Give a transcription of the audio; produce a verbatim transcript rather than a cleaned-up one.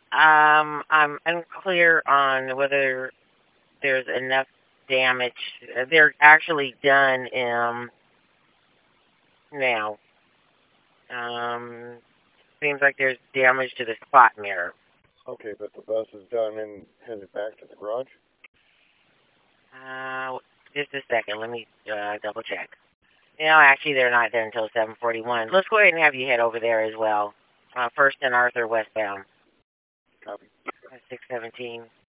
Um, I'm unclear on whether there's enough damage. Uh, They're actually done um, now. Um, seems like there's damage to the spot mirror. Okay, but the bus is done and headed back to the garage? Uh, just a second. Let me uh, double check. No, actually, they're not done until seven forty-one. Let's go ahead and have you head over there as well. Uh, First and Arthur westbound. Copy. six seventeen.